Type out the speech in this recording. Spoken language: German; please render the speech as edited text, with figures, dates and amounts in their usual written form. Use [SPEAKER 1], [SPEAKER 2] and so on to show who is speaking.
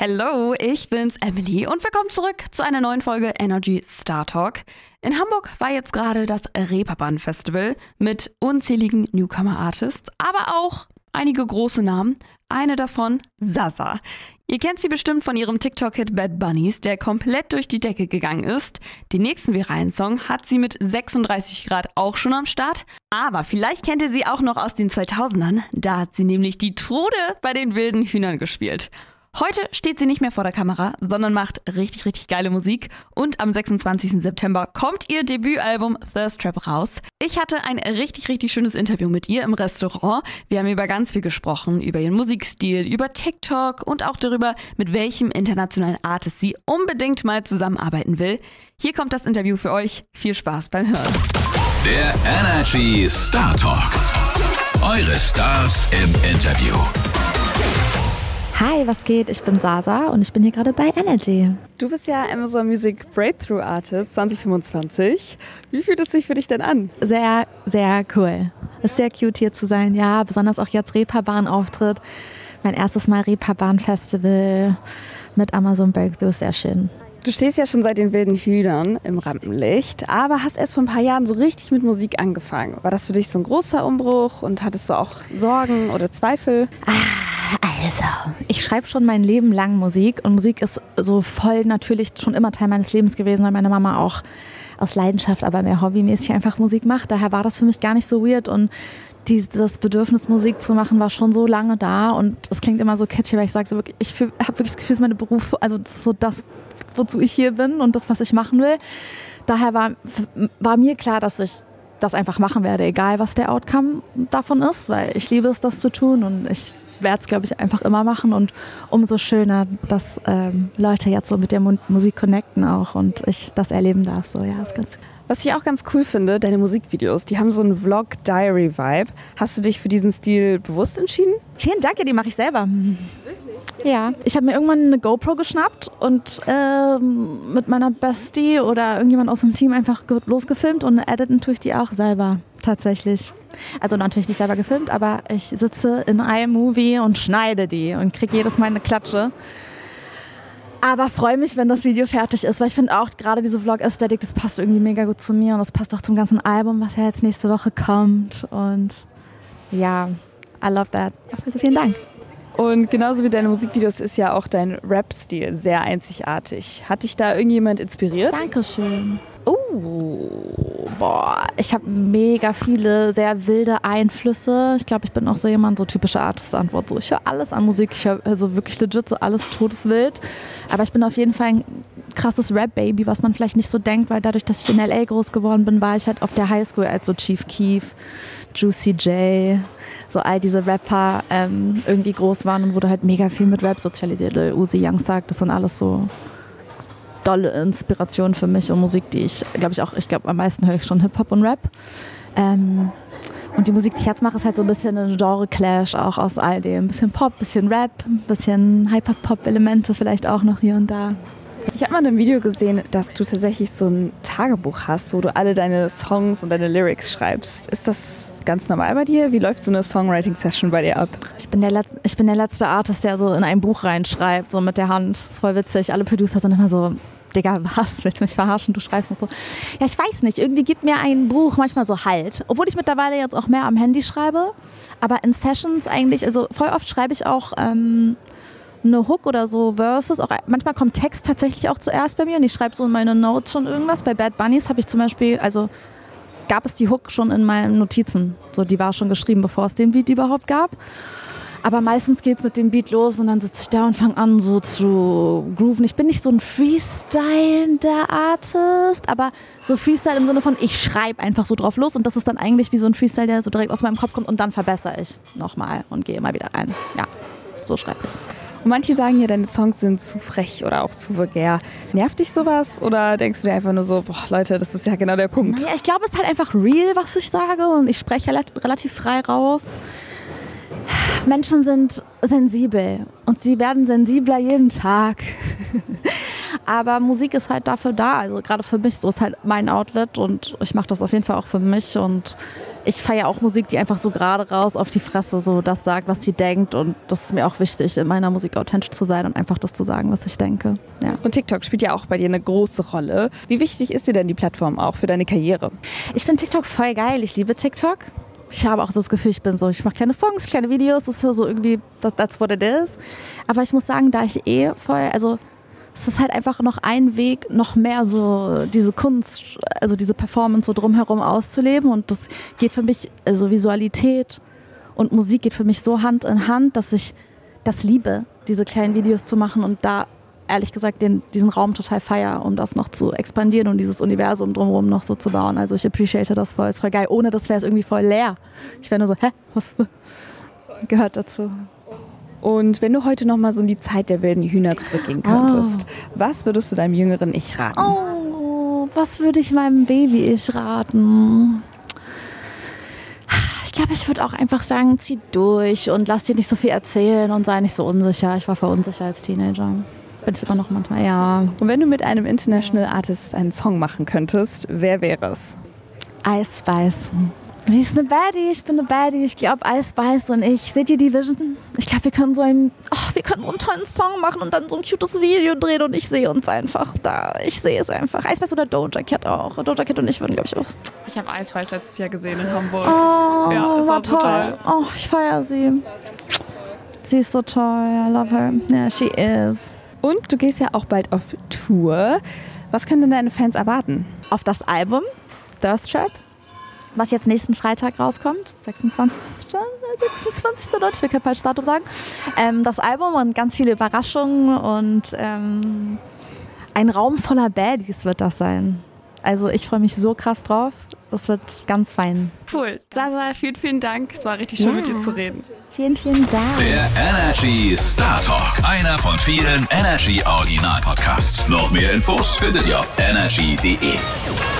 [SPEAKER 1] Hello, ich bin's Emily und willkommen zurück zu einer neuen Folge Energy Star Talk. In Hamburg war jetzt gerade das Reeperbahn Festival mit unzähligen Newcomer-Artists, aber auch einige große Namen. Eine davon SZA. Ihr kennt sie bestimmt von ihrem TikTok-Hit Bad Bunnies, der komplett durch die Decke gegangen ist. Den nächsten viralen Song hat sie mit 36 Grad auch schon am Start. Aber vielleicht kennt ihr sie auch noch aus den 2000ern. Da hat sie nämlich die Trude bei den wilden Hühnern gespielt. Heute steht sie nicht mehr vor der Kamera, sondern macht richtig geile Musik. Und am 26. September kommt ihr Debütalbum Thirst Trap raus. Ich hatte ein richtig schönes Interview mit ihr im Restaurant. Wir haben über ganz viel gesprochen, über ihren Musikstil, über TikTok und auch darüber, mit welchem internationalen Artist sie unbedingt mal zusammenarbeiten will. Hier kommt das Interview für euch. Viel Spaß beim Hören.
[SPEAKER 2] Der Energy Star Talk. Eure Stars im Interview.
[SPEAKER 3] Hi, was geht? Ich bin SZA und ich bin hier gerade bei Energy.
[SPEAKER 1] Du bist ja Amazon Music Breakthrough Artist 2025. Wie fühlt es sich für dich denn an?
[SPEAKER 3] Sehr cool. Ist sehr cute hier zu sein, ja. Besonders auch jetzt Reeperbahn-Auftritt. Mein erstes Mal Reeperbahn-Festival mit Amazon Breakthrough, sehr schön.
[SPEAKER 1] Du stehst ja schon seit den wilden Hühnern im Rampenlicht, aber hast erst vor ein paar Jahren so richtig mit Musik angefangen. War das für dich so ein großer Umbruch und hattest du auch Sorgen oder Zweifel?
[SPEAKER 3] Also, ich schreibe schon mein Leben lang Musik und Musik ist so voll natürlich schon immer Teil meines Lebens gewesen, weil meine Mama auch aus Leidenschaft, aber mehr hobbymäßig einfach Musik macht. Daher war das für mich gar nicht so weird und dieses Bedürfnis, Musik zu machen, war schon so lange da und es klingt immer so catchy, weil ich sage so wirklich, ich habe wirklich das Gefühl, es ist meine Berufung, also das ist so das, wozu ich hier bin und das, was ich machen will. Daher war mir klar, dass ich das einfach machen werde, egal was der Outcome davon ist, weil ich liebe es, das zu tun und ich werde es, glaube ich, einfach immer machen und umso schöner, dass Leute jetzt so mit der Musik connecten auch und ich das erleben darf. So, ja, ist ganz.
[SPEAKER 1] Was ich auch ganz cool finde, deine Musikvideos, die haben so einen Vlog-Diary-Vibe. Hast du dich für diesen Stil bewusst entschieden?
[SPEAKER 3] Vielen Dank, die mache ich selber. Wirklich? Ja, ich habe mir irgendwann eine GoPro geschnappt und mit meiner Bestie oder irgendjemand aus dem Team einfach losgefilmt und editen tue ich die auch selber, tatsächlich. Also natürlich nicht selber gefilmt, aber ich sitze in iMovie und schneide die und kriege jedes Mal eine Klatsche. Aber freue mich, wenn das Video fertig ist, weil ich finde auch gerade diese Vlog-Ästhetik, das passt irgendwie mega gut zu mir und das passt auch zum ganzen Album, was ja jetzt nächste Woche kommt. Und ja, I love that. Also vielen Dank.
[SPEAKER 1] Und genauso wie deine Musikvideos ist ja auch dein Rap-Stil sehr einzigartig. Hat dich da irgendjemand inspiriert?
[SPEAKER 3] Dankeschön. Ich habe mega viele sehr wilde Einflüsse. Ich glaube, ich bin auch so jemand, so typische Artist-Antwort. So, ich höre alles an Musik, ich höre also wirklich legit so alles todeswild. Aber ich bin auf jeden Fall ein krasses Rap-Baby, was man vielleicht nicht so denkt, weil dadurch, dass ich in L.A. groß geworden bin, war ich halt auf der Highschool als so Chief Keef, Juicy J, so all diese Rapper irgendwie groß waren und wurde halt mega viel mit Rap sozialisiert. Uzi, Young Thug, das sind alles so dolle Inspirationen für mich und Musik, die ich glaube am meisten höre ich schon Hip-Hop und Rap. Und die Musik, die ich jetzt mache, ist halt so ein bisschen ein Genre-Clash auch aus all dem. Ein bisschen Pop, ein bisschen Rap, ein bisschen Hyper-Pop-Elemente vielleicht auch noch hier und da.
[SPEAKER 1] Ich habe mal in einem Video gesehen, dass du tatsächlich so ein Tagebuch hast, wo du alle deine Songs und deine Lyrics schreibst. Ist das ganz normal bei dir? Wie läuft so eine Songwriting-Session bei dir ab?
[SPEAKER 3] Ich bin der letzte Artist, der so in ein Buch reinschreibt, so mit der Hand. Das ist voll witzig. Alle Producer sind immer so, Digga, was? Willst du mich verarschen? Du schreibst noch so. Ja, ich weiß nicht. Irgendwie gibt mir ein Buch manchmal so Halt. Obwohl ich mittlerweile jetzt auch mehr am Handy schreibe. Aber in Sessions eigentlich, also voll oft schreibe ich auch eine Hook oder so Verses. Auch manchmal kommt Text tatsächlich auch zuerst bei mir und ich schreibe so in meine Notes schon irgendwas. Bei Bad Bunnies habe ich zum Beispiel, also gab es die Hook schon in meinen Notizen. So, die war schon geschrieben, bevor es den Beat überhaupt gab. Aber meistens geht es mit dem Beat los und dann sitze ich da und fange an so zu grooven. Ich bin nicht so ein freestylender Artist, aber so Freestyle im Sinne von, ich schreibe einfach so drauf los und das ist dann eigentlich wie so ein Freestyle, der so direkt aus meinem Kopf kommt und dann verbessere ich nochmal und gehe immer wieder rein. Ja, so schreibe ich.
[SPEAKER 1] Und manche sagen ja, deine Songs sind zu frech oder auch zu vulgär. Nervt dich sowas oder denkst du dir einfach nur so, boah Leute, das ist ja genau der Punkt?
[SPEAKER 3] Ja, ich glaube, es ist halt einfach real, was ich sage und ich spreche relativ frei raus. Menschen sind sensibel und sie werden sensibler jeden Tag. Aber Musik ist halt dafür da, also gerade für mich, so ist halt mein Outlet und ich mache das auf jeden Fall auch für mich und ich feiere auch Musik, die einfach so gerade raus auf die Fresse so das sagt, was sie denkt. Und das ist mir auch wichtig, in meiner Musik authentisch zu sein und einfach das zu sagen, was ich denke. Ja.
[SPEAKER 1] Und TikTok spielt ja auch bei dir eine große Rolle. Wie wichtig ist dir denn die Plattform auch für deine Karriere?
[SPEAKER 3] Ich finde TikTok voll geil. Ich liebe TikTok. Ich habe auch so das Gefühl, ich mache kleine Songs, kleine Videos. Das ist ja so irgendwie, that's what it is. Aber ich muss sagen, da ich es ist halt einfach noch ein Weg, noch mehr so diese Kunst, also diese Performance so drumherum auszuleben. Und das geht für mich, also Visualität und Musik geht für mich so Hand in Hand, dass ich das liebe, diese kleinen Videos zu machen und da ehrlich gesagt diesen Raum total feiere, um das noch zu expandieren und dieses Universum drumherum noch so zu bauen. Also ich appreciate das voll, ist voll geil. Ohne das wäre es irgendwie voll leer. Ich wäre nur so, was gehört dazu?
[SPEAKER 1] Und wenn du heute noch mal so in die Zeit der wilden Hühner zurückgehen könntest, was würdest du deinem jüngeren Ich raten?
[SPEAKER 3] Oh, was würde ich meinem Baby-Ich raten? Ich glaube, ich würde auch einfach sagen, zieh durch und lass dir nicht so viel erzählen und sei nicht so unsicher. Ich war voll unsicher als Teenager. Bin ich immer noch manchmal, ja.
[SPEAKER 1] Und wenn du mit einem International Artist einen Song machen könntest, wer wäre es?
[SPEAKER 3] Ice Spice. Sie ist eine Baddie, ich bin eine Baddie. Ich glaube, Ice Spice und ich. Seht ihr die Vision? Ich glaube, wir können so einen tollen Song machen und dann so ein cutes Video drehen und ich sehe uns einfach da. Ich sehe es einfach. Ice Spice oder Doja Cat auch. Doja Cat und ich würden, glaube ich, auch.
[SPEAKER 1] Ich habe Ice Spice letztes Jahr gesehen in Hamburg.
[SPEAKER 3] Oh,
[SPEAKER 1] ja, es
[SPEAKER 3] war toll.
[SPEAKER 1] Total.
[SPEAKER 3] Oh, ich feiere sie. Sie ist so toll. I love her. Yeah, she is.
[SPEAKER 1] Und du gehst ja auch bald auf Tour. Was können denn deine Fans erwarten?
[SPEAKER 3] Auf das Album Thirst Trap, was jetzt nächsten Freitag rauskommt, 26. Leute, ich will kein falsches Datum sagen. Das Album und ganz viele Überraschungen und ein Raum voller Baddies wird das sein. Also ich freue mich so krass drauf. Das wird ganz fein.
[SPEAKER 1] Cool. Sasa, vielen, vielen Dank. Es war richtig schön, mit dir zu reden.
[SPEAKER 3] Vielen, vielen Dank.
[SPEAKER 2] Der Energy Star Talk. Einer von vielen Energy Original Podcasts. Noch mehr Infos findet ihr auf energy.de.